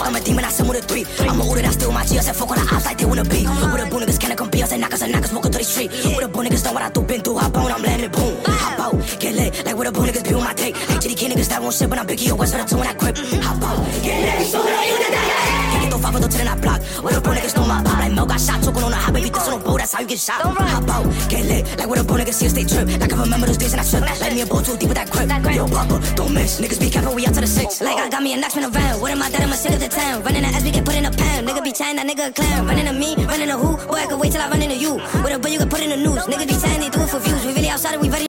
Fuck, I'm a demon, I send with a 3. I'm a order that steal my G, I said fuck all the odds like they wanna be. With a boo niggas can't compete, I said knockers and knockers walking through the street. With a boo niggas know what I do, been through, hop on, I'm landing, boom. Hop out, get lit, like with a boo niggas be on my take. Like GDK niggas that won't shit, but I'm Biggie, yo, what's what I'm doing, I grip. Hop out, get lit, so that you can't get through 5 to that block. With a boo niggas know my pop, like Mel got shot, choking on a hot baby, this on a boat, that's how you get shot. Hop out, get lit, like with a boo niggas see us, they trip. Like I remember those days and I trip. Like me a boat too deep with that grip. Yo, Papa, don't miss. Niggas be capping, we out to the 6. Like I got me a next man around. What am I that I'm a sick of the town? Running the ass, we get put in a pound. Nigga be chatting, that nigga a clown. Running to me, running to who? Boy, I could wait till I run into you. With a boy, you can put in the news. Niggas be chatting, they do it for views. We really outside and we ready.